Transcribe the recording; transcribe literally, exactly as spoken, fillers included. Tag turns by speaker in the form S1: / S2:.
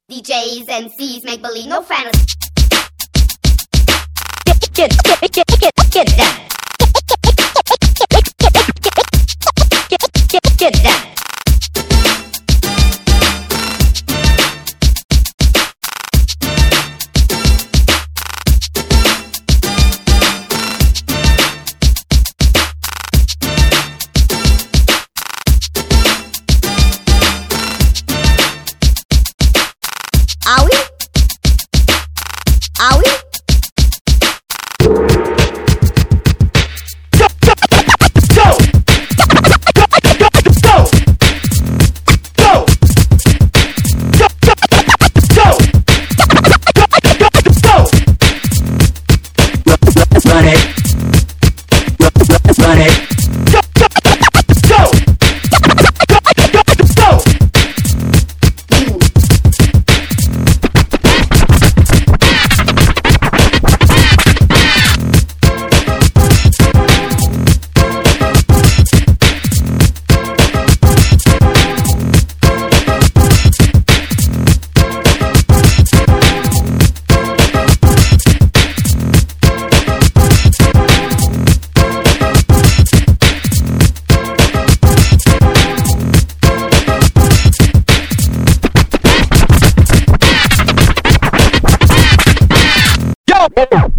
S1: D Js, M Cs, make believe, no fantasy. Get, get, get, get, get, get down. Get, get, get down. Are we? Are we?
S2: Go! Go! Go! Go! Go! Run it. Run it. Go! Go! Go! Go! Yo!